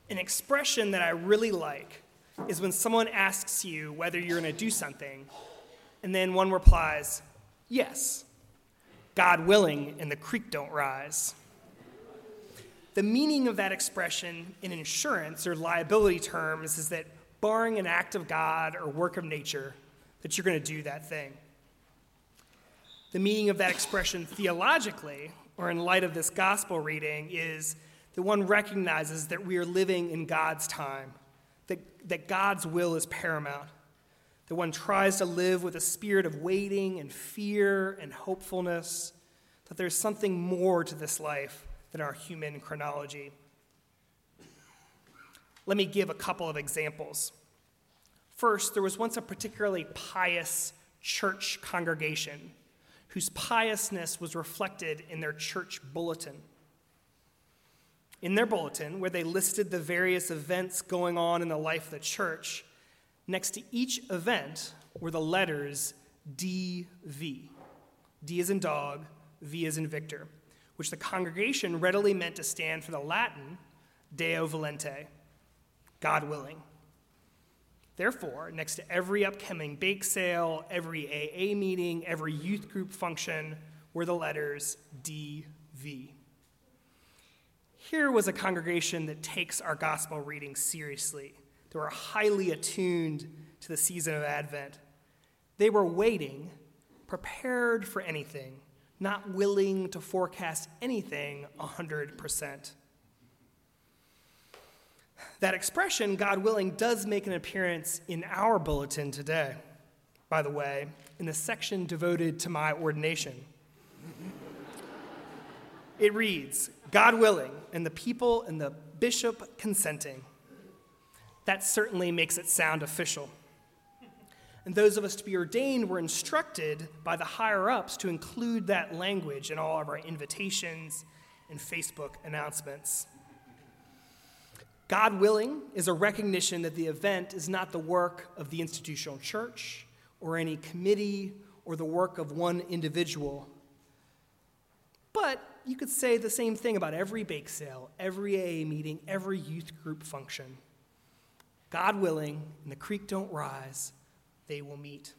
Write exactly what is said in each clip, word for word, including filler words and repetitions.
An expression that I really like is when someone asks you whether you're going to do something, and then one replies, yes, God willing, and the creek don't rise. The meaning of that expression in insurance or liability terms is that barring an act of God or work of nature, that you're going to do that thing. The meaning of that expression theologically, or in light of this gospel reading, is that one recognizes that we are living in God's time, that, that God's will is paramount, that one tries to live with a spirit of waiting and fear and hopefulness, that there's something more to this life than our human chronology. Let me give a couple of examples. First, there was once a particularly pious church congregation whose piousness was reflected in their church bulletin. In their bulletin, where they listed the various events going on in the life of the church, next to each event were the letters D V. D as in dog, V as in Victor, which the congregation readily meant to stand for the Latin Deo volente, God willing. Therefore, next to every upcoming bake sale, every A A meeting, every youth group function were the letters D V. Here was a congregation that takes our gospel reading seriously. They were highly attuned to the season of Advent. They were waiting, prepared for anything, not willing to forecast anything one hundred percent. That expression, God willing, does make an appearance in our bulletin today, by the way, in the section devoted to my ordination. It reads, God willing, and the people and the bishop consenting. That certainly makes it sound official. And those of us to be ordained were instructed by the higher-ups to include that language in all of our invitations and Facebook announcements. God willing is a recognition that the event is not the work of the institutional church or any committee or the work of one individual. But you could say the same thing about every bake sale, every A A meeting, every youth group function. God willing, and the creek don't rise, they will meet.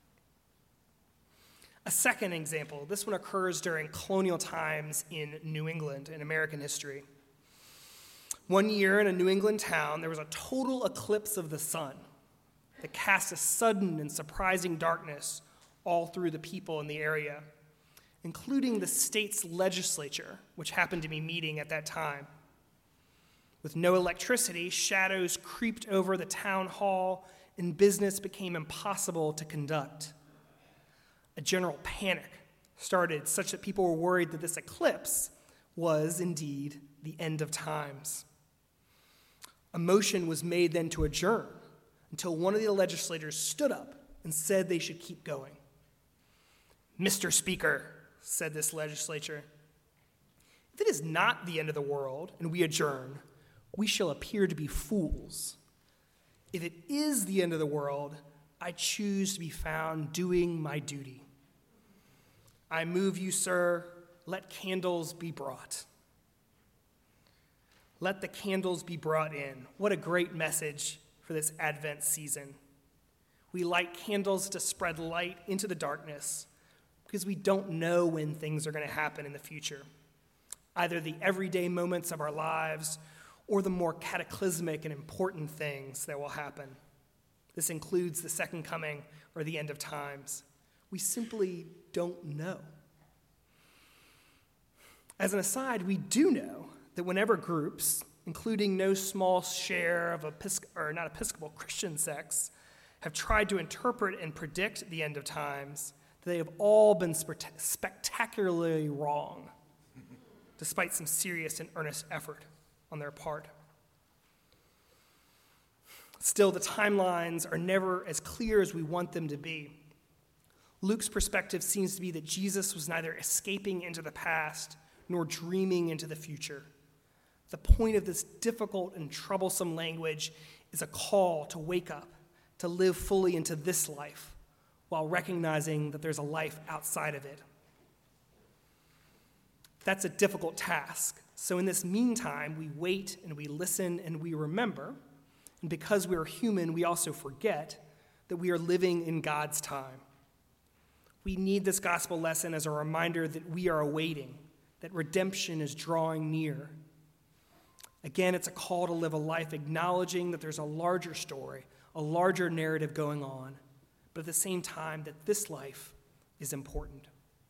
A second example, this one occurs during colonial times in New England in American history. One year in a New England town, there was a total eclipse of the sun that cast a sudden and surprising darkness all through the people in the area, including the state's legislature, which happened to be meeting at that time. With no electricity, shadows creeped over the town hall, and business became impossible to conduct. A general panic started, such that people were worried that this eclipse was indeed the end of times. A motion was made then to adjourn until one of the legislators stood up and said they should keep going. Mister Speaker, said this legislature, if it is not the end of the world and we adjourn, we shall appear to be fools. If it is the end of the world, I choose to be found doing my duty. I move you, sir, let candles be brought. Let the candles be brought in. What a great message for this Advent season. We light candles to spread light into the darkness because we don't know when things are going to happen in the future, either the everyday moments of our lives or the more cataclysmic and important things that will happen. This includes the second coming or the end of times. We simply don't know. As an aside, we do know that whenever groups, including no small share of Episc- or not Episcopal Christian sects, have tried to interpret and predict the end of times, they have all been spe- spectacularly wrong, despite some serious and earnest effort on their part. Still, the timelines are never as clear as we want them to be. Luke's perspective seems to be that Jesus was neither escaping into the past nor dreaming into the future. The point of this difficult and troublesome language is a call to wake up, to live fully into this life, while recognizing that there's a life outside of it. That's a difficult task. So in this meantime, we wait and we listen and we remember. And because we are human, we also forget that we are living in God's time. We need this gospel lesson as a reminder that we are awaiting, that redemption is drawing near. Again, it's a call to live a life acknowledging that there's a larger story, a larger narrative going on, but at the same time that this life is important.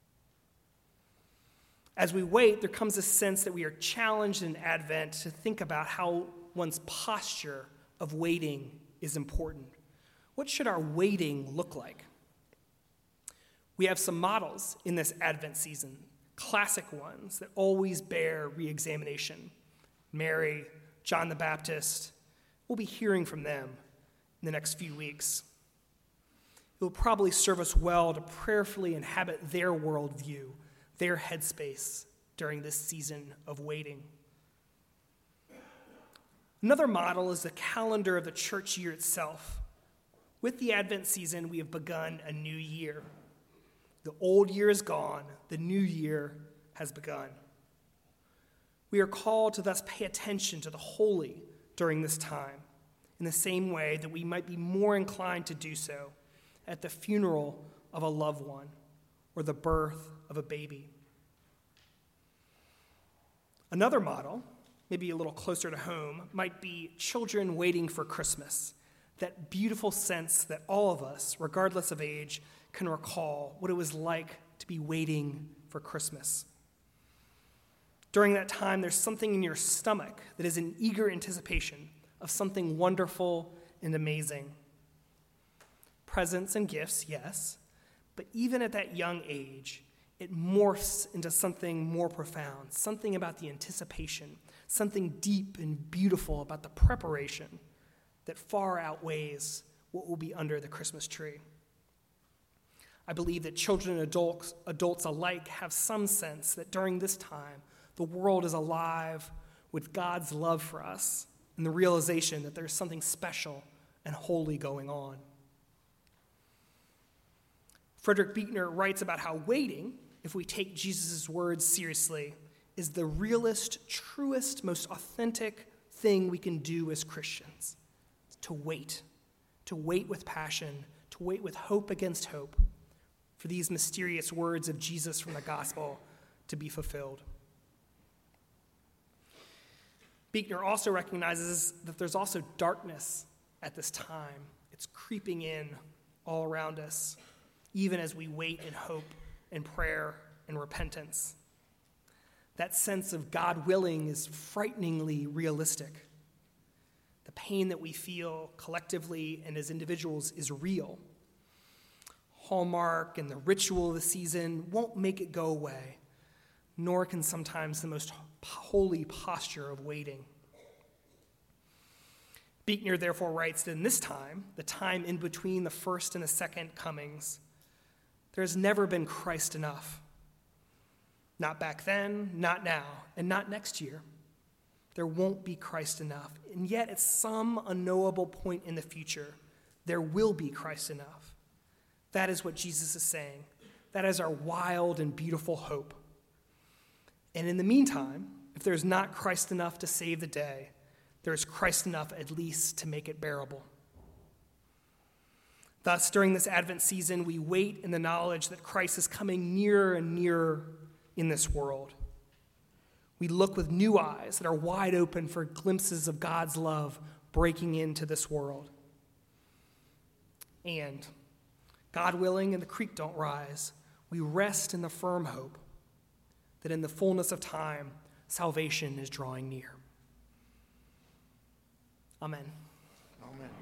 As we wait, there comes a sense that we are challenged in Advent to think about how one's posture of waiting is important. What should our waiting look like? We have some models in this Advent season, classic ones that always bear re-examination. Mary, John the Baptist. We'll be hearing from them in the next few weeks. It will probably serve us well to prayerfully inhabit their worldview, their headspace during this season of waiting. Another model is the calendar of the church year itself. With the Advent season, we have begun a new year. The old year is gone. The new year has begun. We are called to thus pay attention to the holy during this time, in the same way that we might be more inclined to do so at the funeral of a loved one or the birth of a baby. Another model, maybe a little closer to home, might be children waiting for Christmas, that beautiful sense that all of us, regardless of age, can recall what it was like to be waiting for Christmas. During that time, there's something in your stomach that is in eager anticipation of something wonderful and amazing. Presents and gifts, yes, but even at that young age, it morphs into something more profound, something about the anticipation, something deep and beautiful about the preparation that far outweighs what will be under the Christmas tree. I believe that children and adults, adults alike have some sense that during this time, the world is alive with God's love for us and the realization that there's something special and holy going on. Frederick Buechner writes about how waiting, if we take Jesus' words seriously, is the realest, truest, most authentic thing we can do as Christians. To wait, to wait with passion, to wait with hope against hope, for these mysterious words of Jesus from the gospel to be fulfilled. Buechner also recognizes that there's also darkness at this time. It's creeping in all around us, even as we wait in hope and prayer and repentance. That sense of God willing is frighteningly realistic. The pain that we feel collectively and as individuals is real. Hallmark and the ritual of the season won't make it go away, nor can sometimes the most holy posture of waiting. Buechner therefore writes that in this time, the time in between the first and the second comings, there has never been Christ enough. Not back then, not now, and not next year. There won't be Christ enough. And yet, at some unknowable point in the future, there will be Christ enough. That is what Jesus is saying. That is our wild and beautiful hope. And in the meantime, if there's not Christ enough to save the day, there is Christ enough at least to make it bearable. Thus, during this Advent season, we wait in the knowledge that Christ is coming nearer and nearer in this world. We look with new eyes that are wide open for glimpses of God's love breaking into this world. And, God willing and the creek don't rise, we rest in the firm hope that in the fullness of time, salvation is drawing near. Amen. Amen.